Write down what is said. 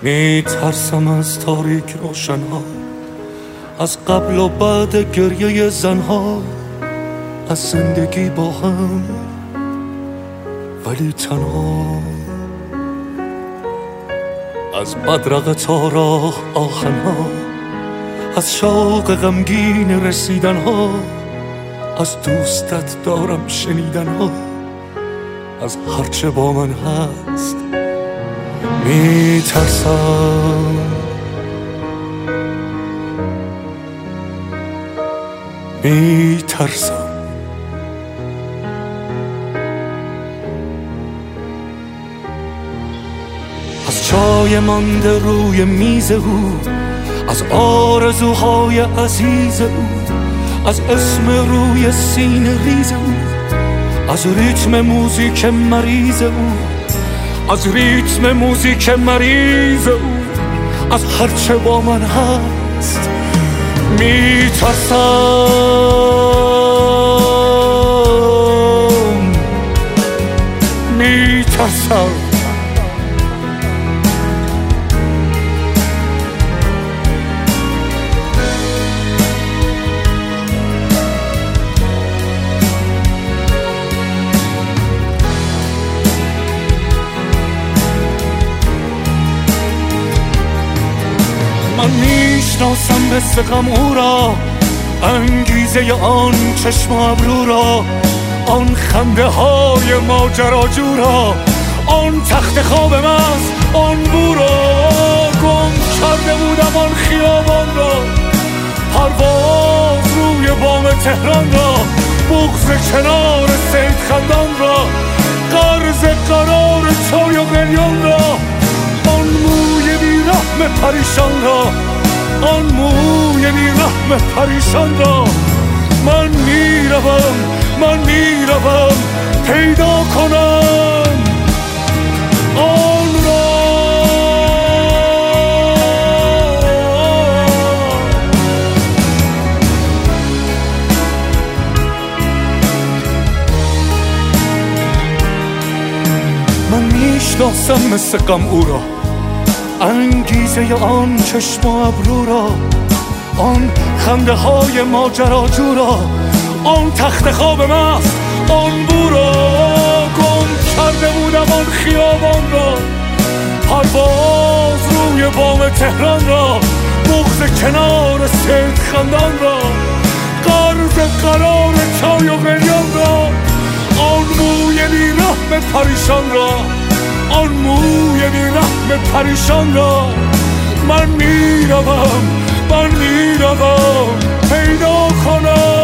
میترسم از تاریک روشنها، از قبل و بعد گریه زنها، از زندگی با هم ولی تنها، از بدرقه تا راه آهنها، از شوق غمگین رسیدنها، از دوستت دارم شنیدنها، از هرچه با من هست میترسم. از چای مانده روی میز او، از آرزوهای عزیز او، از اسم روی سینه ریز او، از ریتم موزیک مریض او، از ریتم موزیک مریض او، از هرچه با من هست میترسم. من میشناسم مثل غم او را، انگیزه آن چشم و ابرو را، آن خنده های ماجراجو را، آن تخت خواب مست، آن بو را. گم کرده بودم آن خیابان را، پرواز روی بام تهران را، بغض کنار سید خندان را، قرض قرار چای و قلیان را، آن موی بیرحم پریشان را، آن موی بیرحم پریشان را. من میروم پیدا کنم آن را. من میشناسم مثل غم او را، انگیزه آن چشم و ابرو را، آن خنده های ماجراجو را، آن تخت خواب مست، آن بو را. گم کرده بودم آن خیابان را، پرواز روی بام تهران را، بغض کنار سید خندان را، قرض قرار چای و قلیان را، آن موی بیرحم پریشان را، آن موی بیرحم پریشان را. من میروم پیدا کنم